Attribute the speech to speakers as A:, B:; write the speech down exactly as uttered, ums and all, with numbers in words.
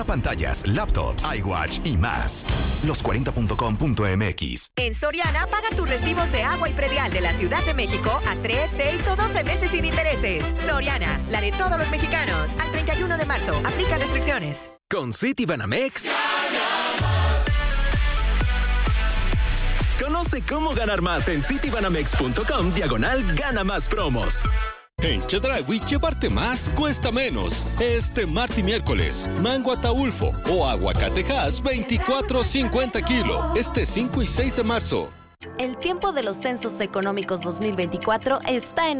A: Pantallas, laptops, iWatch y más. los cuarenta punto com punto m x.
B: En Soriana, paga tus recibos de agua y predial de la Ciudad de México a tres, seis o doce meses sin intereses. Soriana, la de todos los mexicanos. Al treinta y uno de marzo. Aplica restricciones.
C: Con Citibanamex. Conoce cómo ganar más en citibanamex.com diagonal gana más promos.
D: En Chedraui, llevarte más cuesta menos. Este martes y miércoles, mango ataulfo o aguacatejas veinticuatro cincuenta kilo. Este cinco y seis de marzo.
E: El tiempo de los censos económicos dos mil veinticuatro está en